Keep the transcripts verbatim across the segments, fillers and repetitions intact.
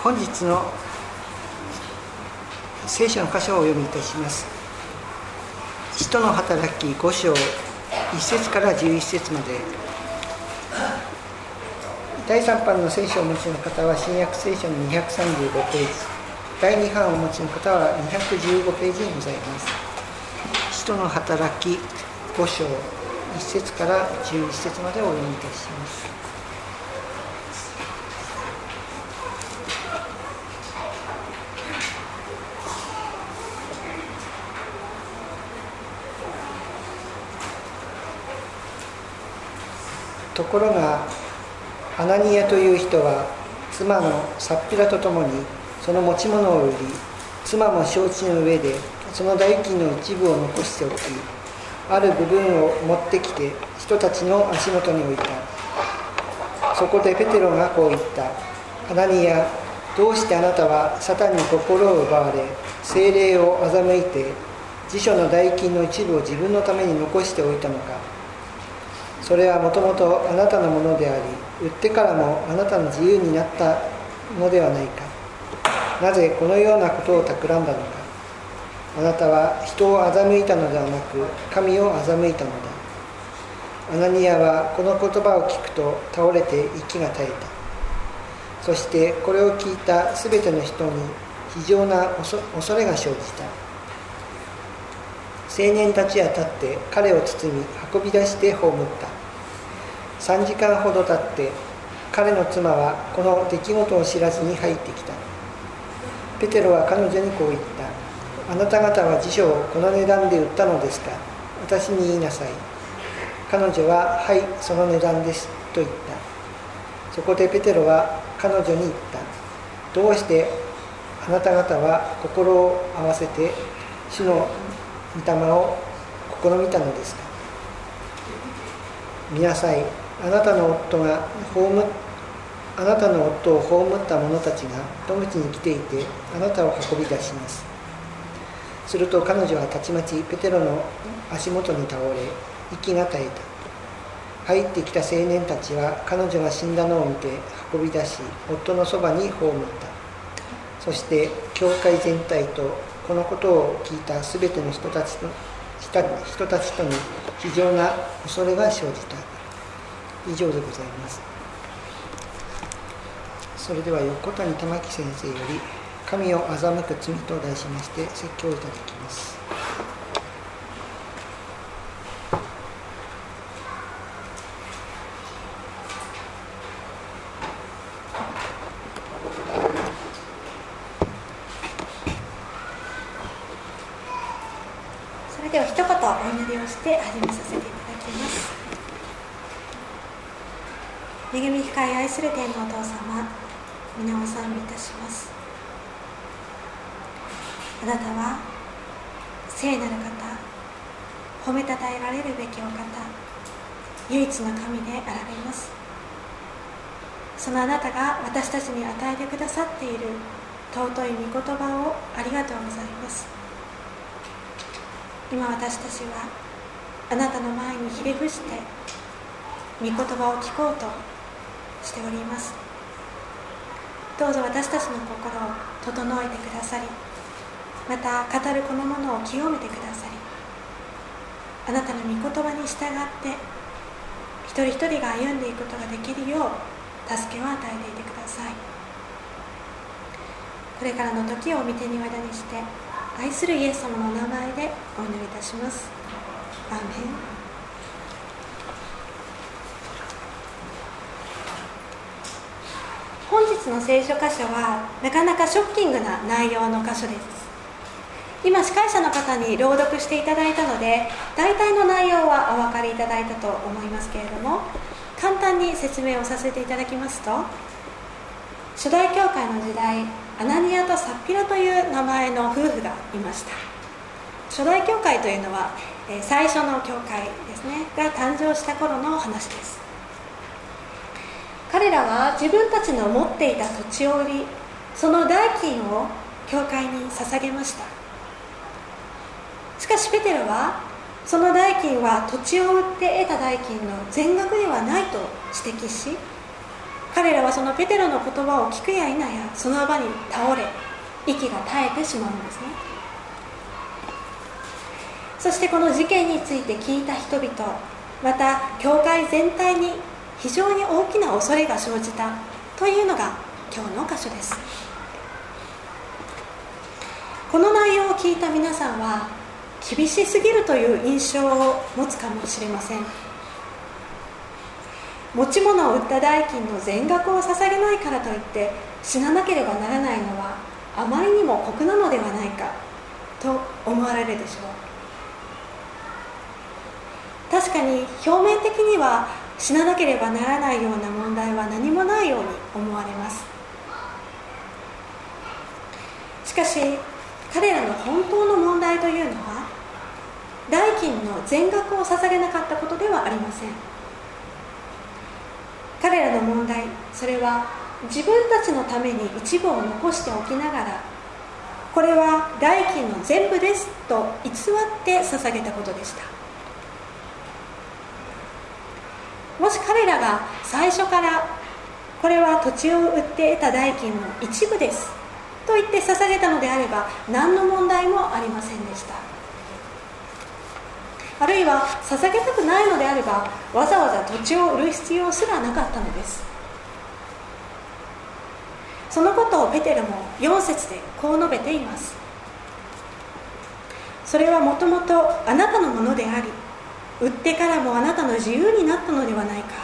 本日の聖書の箇所をお読みいたします。使徒の働きご章いっ節からじゅういっ節まで。だいさん版の聖書をお持ちの方は新約聖書のにひゃくさんじゅうごページ、だいに版をお持ちの方はにひゃくじゅうごページにございます。使徒の働きご章いっ節からじゅういっ節までお読みいたします。ところがアナニアという人は妻のサッピラと共にその持ち物を売り、妻も承知の上でその代金の一部を残しておき、ある部分を持ってきて人たちの足元に置いた。そこでペテロがこう言った。アナニア、どうしてあなたはサタンに心を奪われ、聖霊を欺いて辞書の代金の一部を自分のために残しておいたのか。それはもともとあなたのものであり、売ってからもあなたの自由になったのではないか。なぜこのようなことを企んだのか。あなたは人を欺いたのではなく、神を欺いたのだ。アナニアはこの言葉を聞くと倒れて息が絶えた。そしてこれを聞いたすべての人に非常な恐れが生じた。青年たちは立って彼を包み運び出して葬った。さんじかんほど経って彼の妻はこの出来事を知らずに入ってきた。ペテロは彼女にこう言った。あなた方は辞書をこの値段で売ったのですか。私に言いなさい。彼女ははい、その値段ですと言った。そこでペテロは彼女に言った。どうしてあなた方は心を合わせて主の御霊を試みたのですか。見なさい。あなたの夫が葬っあなたの夫を葬った者たちが戸口に来ていて、あなたを運び出します。すると彼女はたちまちペテロの足元に倒れ、息が絶えた。入ってきた青年たちは彼女が死んだのを見て運び出し、夫のそばに葬った。そして教会全体とこのことを聞いたすべての人たちと人たちとに非常な恐れが生じた。以上でございます。それでは横谷玉木先生より神を欺く罪と題しまして説教をいただきます。 それでは一言お祈りをして始めさせていただきます。恵み深い愛する天のお父様、皆を賛美いたします。あなたは聖なる方、褒めたたえられるべきお方、唯一の神であられます。そのあなたが私たちに与えてくださっている尊い御言葉をありがとうございます。今私たちはあなたの前にひれ伏して御言葉を聞こうとしております。どうぞ私たちの心を整えてくださり、また語るこのものを清めてくださり、あなたの御言葉に従って一人一人が歩んでいくことができるよう助けを与えていてください。これからの時を御手に委ねして愛するイエス様の名前でお祈りいたします。アーメン。本日の聖書箇所はなかなかショッキングな内容の箇所です。今司会者の方に朗読していただいたので大体の内容はお分かりいただいたと思いますけれども、簡単に説明をさせていただきますと、初代教会の時代、アナニアとサッピラという名前の夫婦がいました。初代教会というのは最初の教会ですねが誕生した頃の話です。彼らは自分たちの持っていた土地を売り、その代金を教会に捧げました。しかしペテロはその代金は土地を売って得た代金の全額ではないと指摘し、 彼らはそのペテロの言葉を聞くや否やその場に倒れ、息が絶えてしまうんですね。そしてこの事件について聞いた人々、また教会全体に非常に大きな恐れが生じたというのが今日の箇所です。この内容を聞いた皆さんは厳しすぎるという印象を持つかもしれません。持ち物を売った代金の全額を捧げないからといって死ななければならないのはあまりにも酷なのではないかと思われるでしょう。確かに表面的には死ななければならないような問題は何もないように思われます。しかし彼らの本当の問題というのは代金の全額を捧げなかったことではありません。彼らの問題、それは自分たちのために一部を残しておきながら、これは代金の全部ですと偽って捧げたことでした。もし彼らが最初からこれは土地を売って得た代金の一部ですと言って捧げたのであれば何の問題もありませんでした。あるいは捧げたくないのであればわざわざ土地を売る必要すらなかったのです。そのことをペテロもよん節でこう述べています。それはもともとあなたのものであり、売ってからもあなたの自由になったのではないか。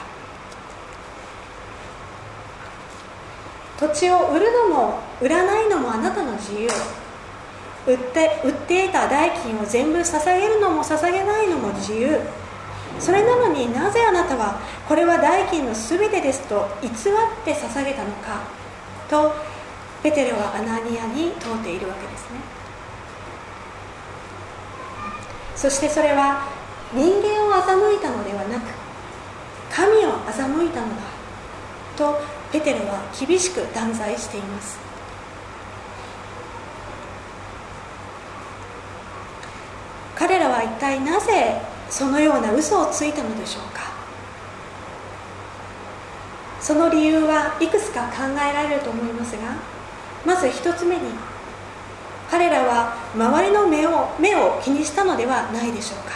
土地を売るのも売らないのもあなたの自由。売って売って得た代金を全部捧げるのも捧げないのも自由。それなのになぜあなたはこれは代金のすべてですと偽って捧げたのかとペテロはアナニアに問うているわけですね。そしてそれは人間を欺いたのではなく神を欺いたのだとペテロは厳しく断罪しています。彼らは一体なぜそのような嘘をついたのでしょうか。その理由はいくつか考えられると思いますが、まず一つ目に彼らは周りの目を目を気にしたのではないでしょうか。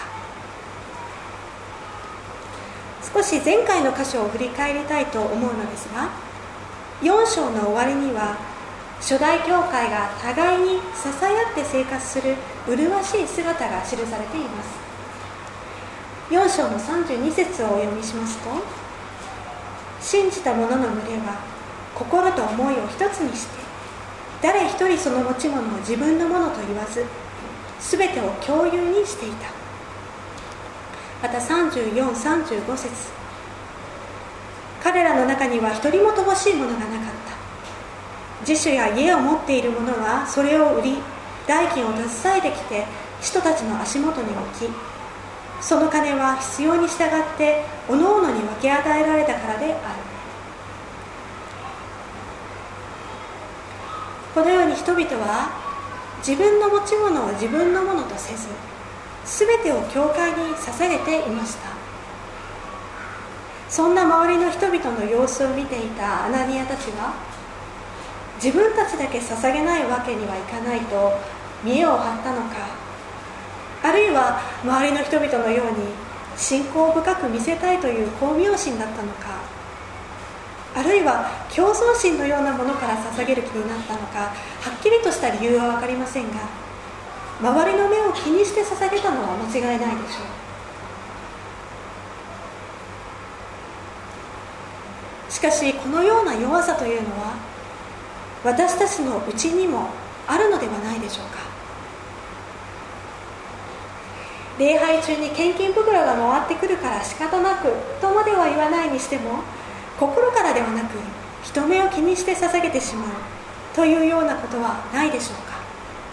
少し前回の箇所を振り返りたいと思うのですが、よん章の終わりには初代教会が互いに支え合って生活する麗しい姿が記されています。よん章のさんじゅうに節をお読みしますと、信じた者の群れは心と思いを一つにして誰一人その持ち物を自分のものと言わずすべてを共有にしていた。またさんじゅうよん、さんじゅうご節、彼らの中には一人も乏しいものがなかった。自主や家を持っている者はそれを売り代金を携えてきて使徒たちの足元に置き、その金は必要に従って各々に分け与えられたからである。このように人々は自分の持ち物を自分のものとせずすべてを教会に捧げていました。そんな周りの人々の様子を見ていたアナニアたちは自分たちだけ捧げないわけにはいかないと見栄を張ったのか、あるいは周りの人々のように信仰深く見せたいという巧妙心だったのか、あるいは競争心のようなものから捧げる気になったのか、はっきりとした理由は分かりませんが、周りの目を気にして捧げたのは間違いないでしょう。しかしこのような弱さというのは私たちのうちにもあるのではないでしょうか。礼拝中に献金袋が回ってくるから仕方なくとまでは言わないにしても、心からではなく人目を気にして捧げてしまうというようなことはないでしょうか。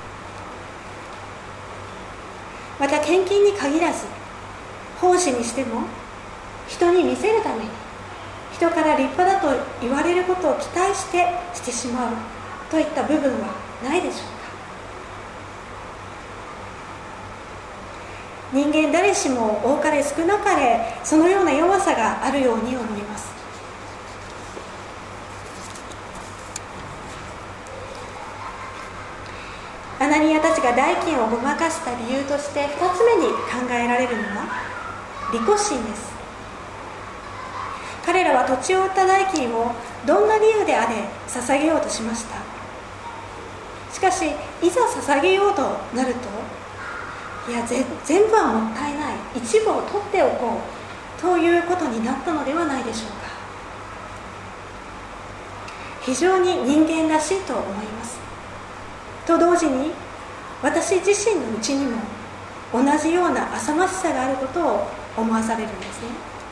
また献金に限らず奉仕にしても人に見せるために人から立派だと言われることを期待してしてしまうといった部分はないでしょうか。人間誰しも多かれ少なかれそのような弱さがあるように思います。 アナニアたちが代金をごまかした理由としてふたつめに考えられるのは利己心です。彼らは土地を売った代金をどんな理由であれ捧げようとしました。しかしいざ捧げようとなると、いやぜ全部はもったいない、一部を取っておこうということになったのではないでしょうか。非常に人間らしいと思います。と同時に私自身のうちにも同じような浅ましさがあることを思わされるんですね。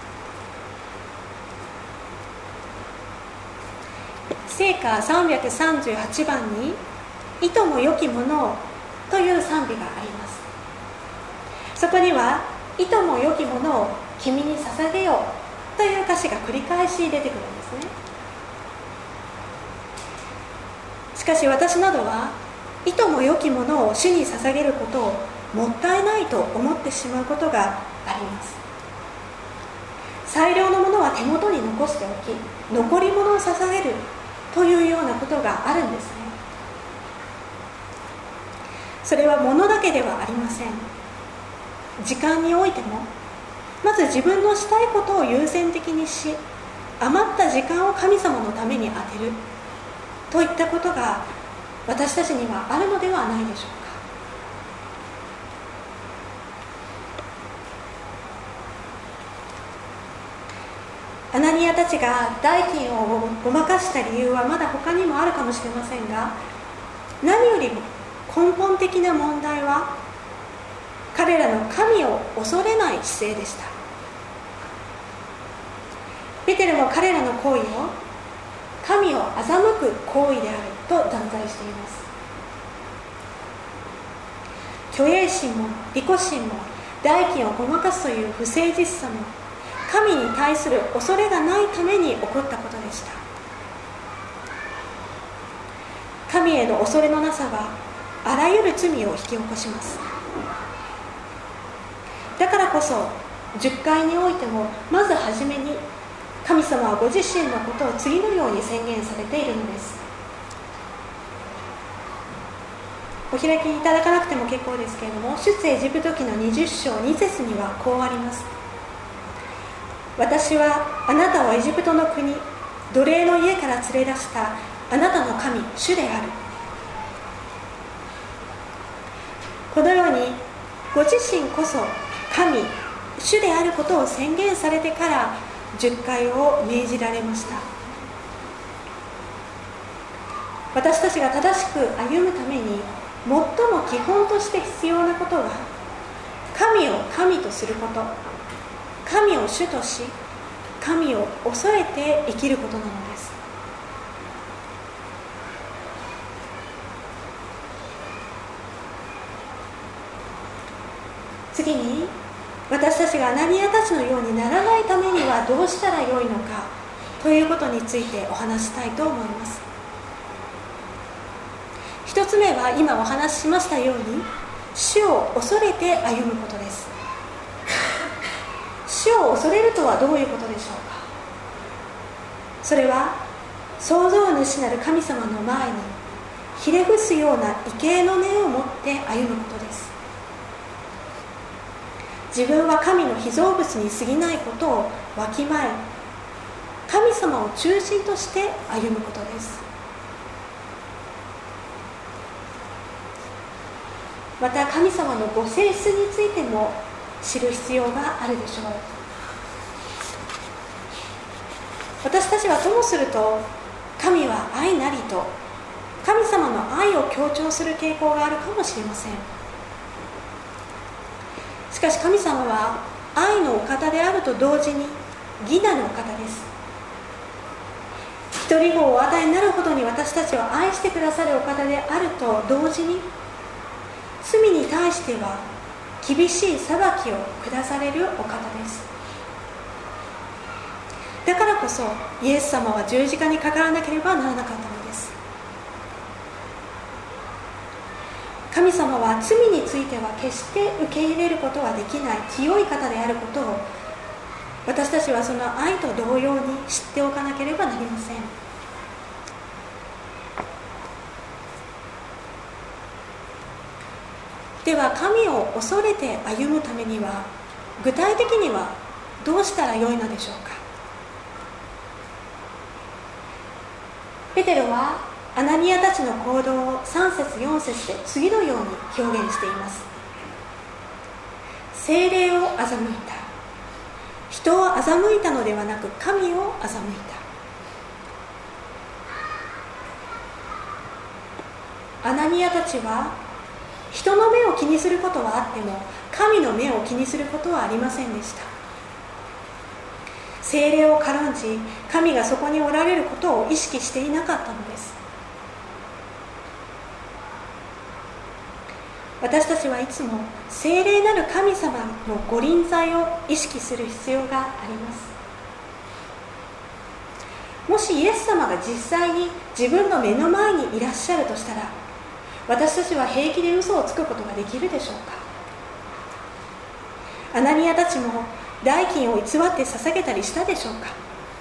聖歌さんびゃくさんじゅうはちばんに「いとも良きものを」という賛美があります。そこには「いとも良きものを君に捧げよう」という歌詞が繰り返し出てくるんですね。しかし私などはいとも良きものを主に捧げることをもったいないと思ってしまうことがあります。最良のものは手元に残しておき、残り物を捧げるというようなことがあるんですね。それは物だけではありません。時間においてもまず自分のしたいことを優先的にし、余った時間を神様のために充てるといったことが私たちにはあるのではないでしょうか。アナニアたちが代金をごまかした理由はまだ他にもあるかもしれませんが、何よりも根本的な問題は彼らの神を恐れない姿勢でした。ペテルも彼らの行為を神を欺く行為であると断罪しています。虚栄心も利己心も代金をごまかすという不誠実さも神に対する恐れがないために起こったことでした。神への恐れのなさはあらゆる罪を引き起こします。だからこそじゅっかいにおいてもまずはじめに神様はご自身のことを次のように宣言されているのです。お開きいただかなくても結構ですけれども、出エジプト記のにじゅっ章に節にはこうあります。私はあなたをエジプトの国、奴隷の家から連れ出したあなたの神、主である。このようにご自身こそ神、主であることを宣言されてからじゅっかいを命じられました。私たちが正しく歩むために最も基本として必要なことは、神を神とすること、神を主とし、神を恐れて生きることなのです。次に、私たちがアナニアたちのようにならないためにはどうしたらよいのかということについてお話したいと思います。一つ目は今お話ししましたように、主を恐れて歩むことです。主を恐れるとはどういうことでしょうか。それは創造主なる神様の前にひれ伏すような畏敬の念を持って歩むことです。自分は神の被造物に過ぎないことをわきまえ、神様を中心として歩むことです。また神様のご性質についても知る必要があるでしょう。私たちはともすると、神は愛なりと神様の愛を強調する傾向があるかもしれません。しかし神様は愛のお方であると同時に義なるお方です。一人子をお与えになるほどに私たちを愛してくださるお方であると同時に、罪に対しては厳しい裁きを下されるお方です。だからこそイエス様は十字架にかからなければならなかったのです。神様は罪については決して受け入れることはできない清い方であることを、私たちはその愛と同様に知っておかなければなりません。 では神を恐れて歩むためには具体的にはどうしたらよいのでしょうか。ペテロはアナニアたちの行動をさん節よん節で次のように表現しています。聖霊を欺いた。人を欺いたのではなく神を欺いた。アナニアたちは人の目を気にすることはあっても神の目を気にすることはありませんでした。聖霊を軽んじ神がそこにおられることを意識していなかったのです。私たちはいつも聖霊なる神様のご臨在を意識する必要があります。もしイエス様が実際に自分の目の前にいらっしゃるとしたら、私たちは平気で嘘をつくことができるでしょうか。アナニアたちも代金を偽って捧げたりしたでしょうか。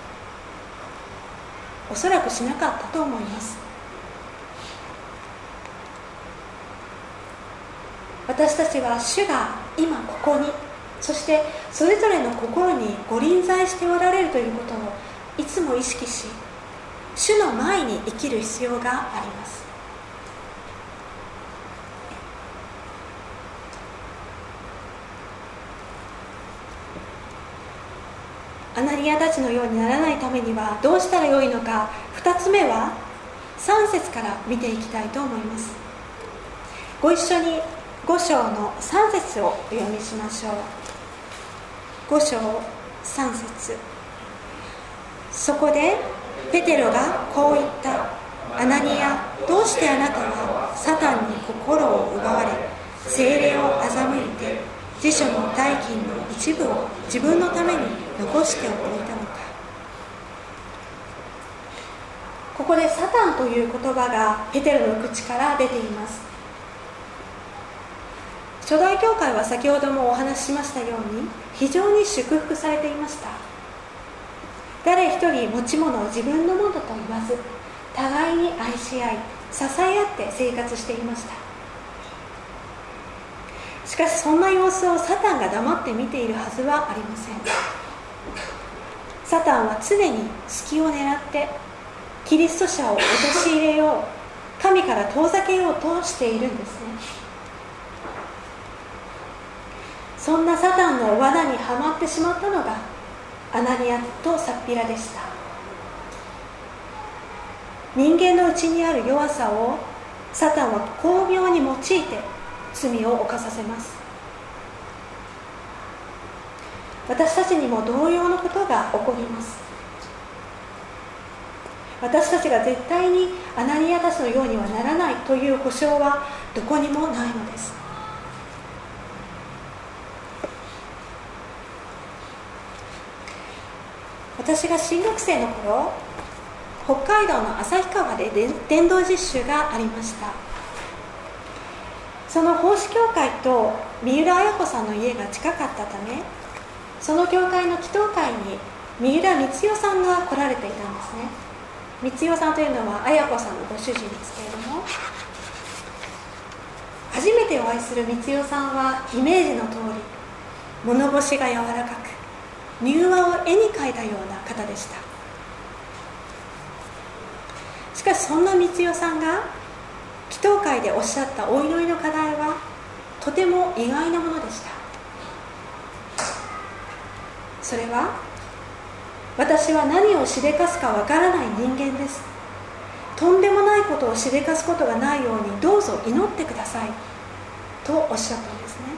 おそらくしなかったと思います。私たちは主が今ここに、そしてそれぞれの心にご臨在しておられるということをいつも意識し、主の前に生きる必要があります。アナニアたちのようにならないためにはどうしたらよいのか。ふたつめはさん節から見ていきたいと思います。ご一緒にご章のさん節をお読みしましょう。ご章さん節。そこでペテロがこう言った。アナニア、どうしてあなたはサタンに心を奪われ、聖霊を欺いて辞書の代金の一部を自分のために残しておいたのか。ここでサタンという言葉がペテロの口から出ています。初代教会は先ほどもお話ししましたように非常に祝福されていました。誰一人持ち物を自分のものと言わず、互いに愛し合い支え合って生活していました。しかしそんな様子をサタンが黙って見ているはずはありません。サタンは常に隙を狙ってキリスト者を陥れよう、神から遠ざけようとしているんですね。そんなサタンの罠にはまってしまったのがアナニアとサッピラでした。人間のうちにある弱さをサタンは巧妙に用いて罪を犯させます。私たちにも同様のことが起こります。私たちが絶対にアナニアたちのようにはならないという保証はどこにもないのです。私が新学生の頃、北海道の旭川で伝道実習がありました。その奉仕教会と三浦綾子さんの家が近かったため、その教会の祈祷会に三浦光代さんが来られていたんですね。光代さんというのは綾子さんのご主人ですけれども、初めてお会いする光代さんはイメージの通り物腰が柔らかく、柔和を絵に描いたような方でした。しかしそんな光代さんが祈祷会でおっしゃったお祈りの課題はとても意外なものでした。それは、私は何をしでかすかわからない人間です。とんでもないことをしでかすことがないようにどうぞ祈ってくださいとおっしゃったんですね。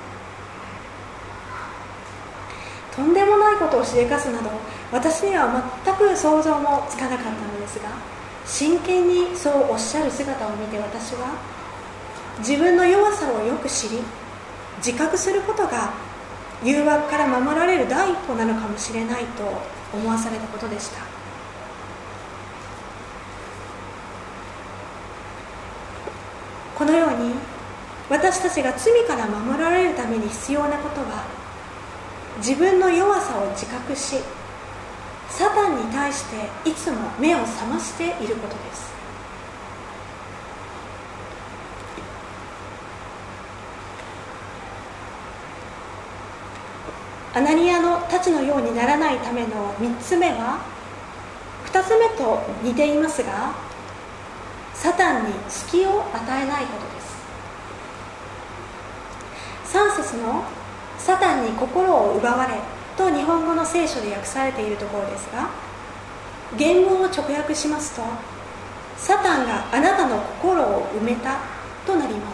とんでもないことをしでかすなど、私には全く想像もつかなかったのですが、真剣にそうおっしゃる姿を見て、私は自分の弱さをよく知り、自覚することが誘惑から守られる第一歩なのかもしれないと思わされたことでした。このように私たちが罪から守られるために必要なことは、自分の弱さを自覚し、サタンに対していつも目を覚ましていることです。 アナニアのたちのようにならないためのみっつめは、ふたつめと似ていますが、サタンに隙を与えないことです。さん節のサタンに心を奪われと日本語の聖書で訳されているところですが、原文を直訳しますと、サタンがあなたの心を埋めたとなります。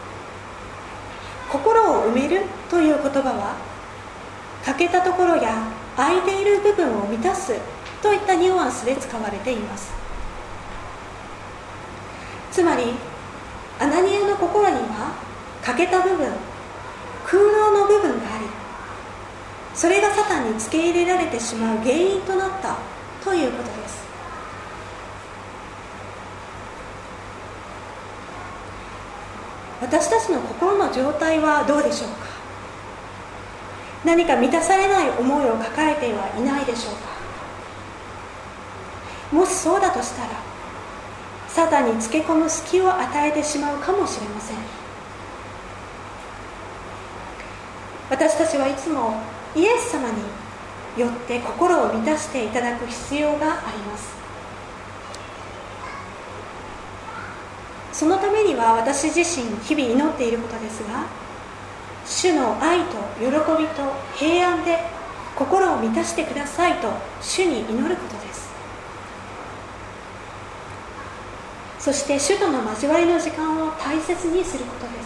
心を埋めるという言葉は、欠けたところや空いている部分を満たすといったニュアンスで使われています。つまり、アナニアの心には欠けた部分、空洞の部分があり、それがサタンにつけ入れられてしまう原因となったということです。私たちの心の状態はどうでしょうか。何か満たされない思いを抱えてはいないでしょうか。もしそうだとしたら、サタンにつけ込む隙を与えてしまうかもしれません。私たちはいつもイエス様によって心を満たしていただく必要があります。そのためには私自身日々祈っていることですが、主の愛と喜びと平安で心を満たしてくださいと主に祈ることです。そして主との交わりの時間を大切にすることです。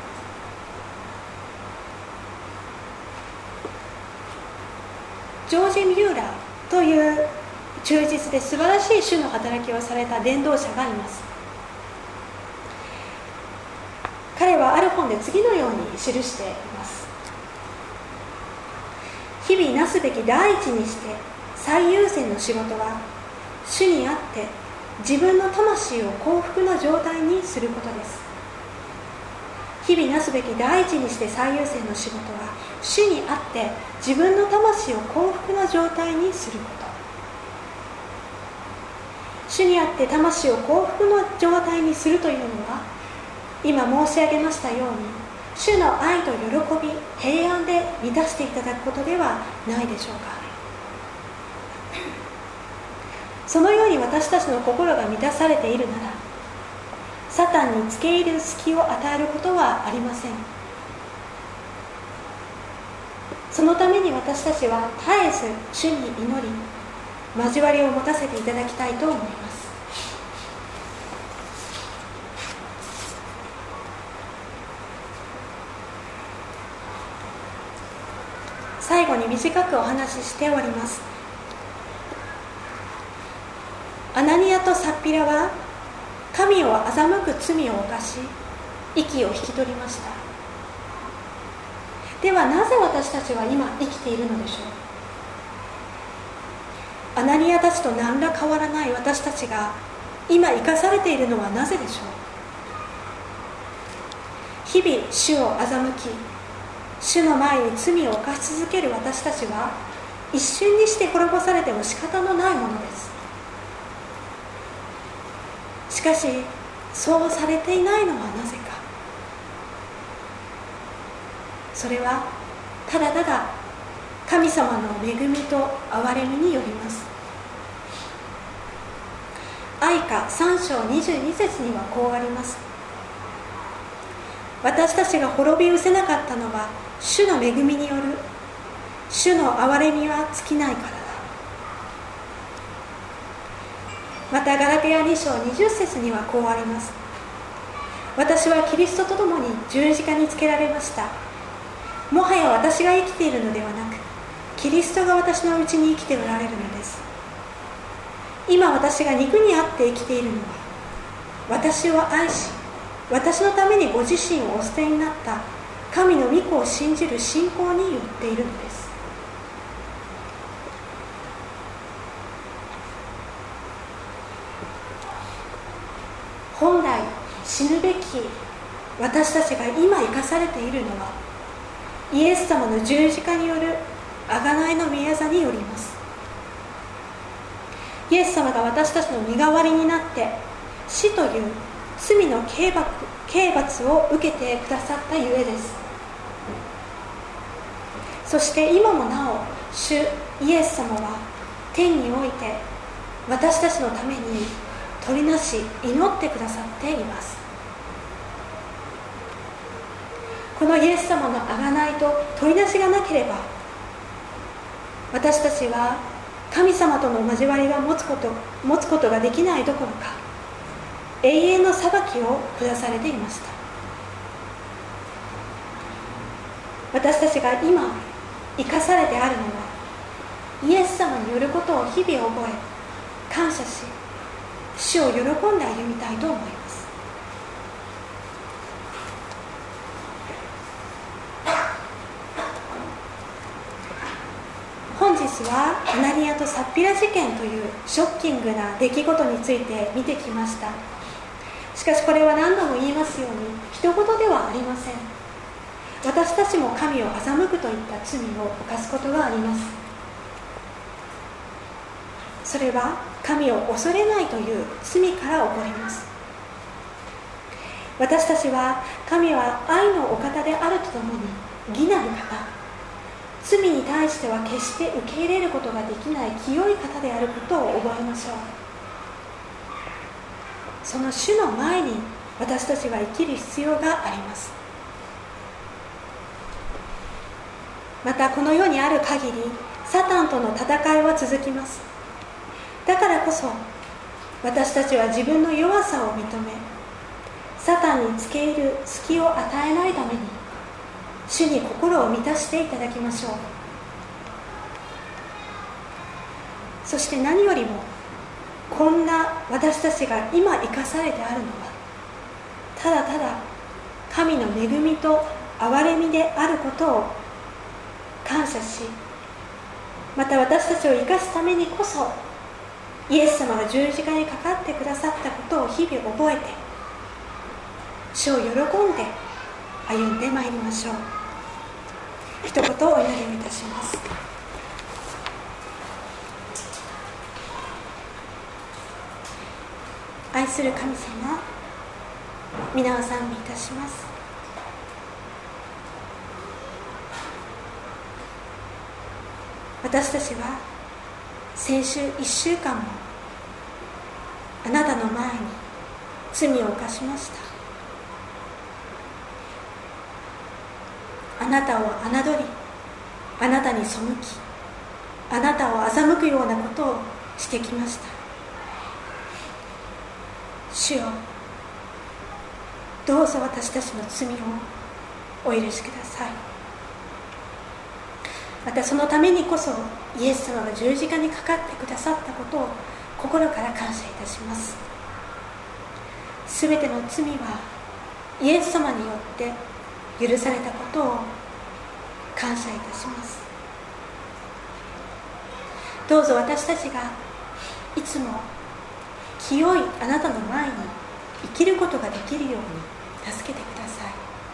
ジョージ・ミューラーという忠実で素晴らしい主の働きをされた伝道者がいます。彼はある本で次のように記しています。日々なすべき第一にして最優先の仕事は、主にあって自分の魂を幸福な状態にすることです。日々なすべき第一にして最優先の仕事は、主にあって自分の魂を幸福な状態にすること。主にあって魂を幸福の状態にするというのは、今申し上げましたように、主の愛と喜び、平安で満たしていただくことではないでしょうか。そのように私たちの心が満たされているなら、サタンにつけ入る隙を与えることはありません。そのために私たちは絶えず主に祈り、交わりを持たせていただきたいと思います。最後に短くお話ししております。アナニアとサッピラは神を欺く罪を犯し、息を引き取りました。ではなぜ私たちは今生きているのでしょう。アナニアたちと何ら変わらない私たちが今生かされているのはなぜでしょう。日々主を欺き、主の前に罪を犯し続ける私たちは、一瞬にして滅ぼされても仕方のないものです。しかしそうされていないのはなぜか。それはただただ神様の恵みと憐れみによります。愛歌さん章にじゅうに節にはこうあります。私たちが滅び失せなかったのは主の恵みによる。主の憐れみは尽きないからだ。またガラテヤに章にじゅう節にはこうあります。私はキリストと共に十字架につけられました。もはや私が生きているのではなく、キリストが私のうちに生きておられるのです。今私が肉にあって生きているのは、私を愛し、私のためにご自身をお捨てになった神の御子を信じる信仰によっているのです。本来死ぬべき私たちが今生かされているのは、イエス様の十字架による贖いの御業によります。イエス様が私たちの身代わりになって、死という罪の刑罰、刑罰を受けてくださったゆえです。 そして今もなお主イエス様は天において私たちのために取りなし祈ってくださっています。このイエス様の贖いと取りなしがなければ、私たちは神様との交わりが持つこと持つことができないどころか、永遠の裁きを下されていました。私たちが今生かされてあるのは、イエス様によることを日々覚え、感謝し、主を喜んで歩みたいと思います。本日はアナニアとサッピラ事件というショッキングな出来事について見てきました。しかしこれは何度も言いますように一言ではありません。私たちも神を欺くといった罪を犯すことがあります。それは神を恐れないという罪から起こります。私たちは神は愛のお方であるとともに義なる方、罪に対しては決して受け入れることができない清い方であることを覚えましょう。その主の前に私たちは生きる必要があります。またこの世にある限りサタンとの戦いは続きます。だからこそ私たちは自分の弱さを認め、サタンにつけ入る隙を与えないために主に心を満たしていただきましょう。そして何よりもこんな私たちが今生かされてあるのは、ただただ神の恵みと憐れみであることを感謝し、また私たちを生かすためにこそイエス様が十字架にかかってくださったことを日々覚えて、主を喜んで歩んでまいりましょう。一言お祈りをいたします。愛する神様、皆を賛美いたします。私たちは先週いっしゅうかんもあなたの前に罪を犯しました。あなたを侮り、あなたに背き、あなたを欺くようなことをしてきました。主よ、どうぞ私たちの罪をお許しください。またそのためにこそイエス様が十字架にかかってくださったことを心から感謝いたします。すべての罪はイエス様によって許されたことを感謝いたします。どうぞ私たちがいつも清いあなたの前に生きることができるように助けてください。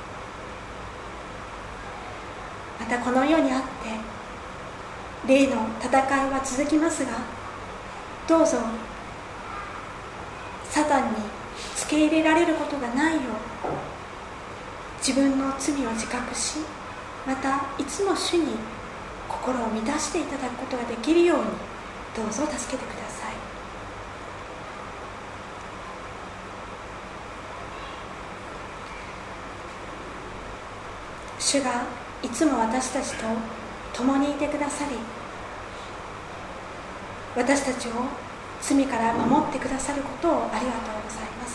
またこの世にあって霊の戦いは続きますが、どうぞサタンにつけ入れられることがないよう自分の罪を自覚し、またいつも主に心を満たしていただくことができるようにどうぞ助けてください。主がいつも私たちと共にいてくださり、私たちを罪から守ってくださることをありがとうございます。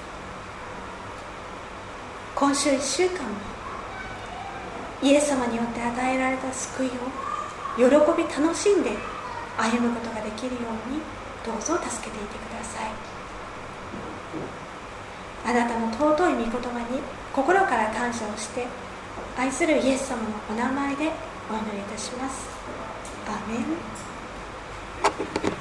今週いっしゅうかんもイエス様によって与えられた救いを喜び楽しんで歩むことができるようにどうぞ助けていてください。あなたの尊い御言葉に心から感謝をして、愛するイエス様のお名前でお祈りいたします。アーメン。